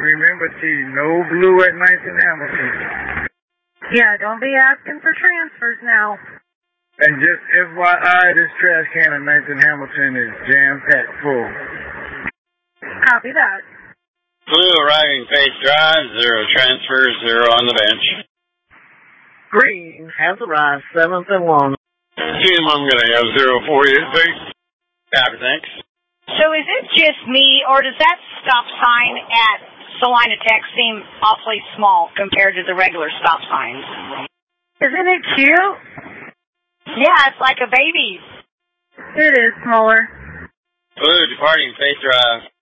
remember, T, no blue at 19th Hamilton. Yeah, don't be asking for transfers now. And just FYI, this trash can at 19th Hamilton is jam-packed full. Copy that. Blue arriving Faith Drive, 0 transfers, 0 on the bench. Green has arrived, 7th and 1. Team, I'm going to have 0 for you, Faith. Copy, thanks. So is it just me, or does that stop sign at Salina Tech seem awfully small compared to the regular stop signs? Isn't it cute? Yeah, it's like a baby. It is smaller. Blue departing Faith Drive.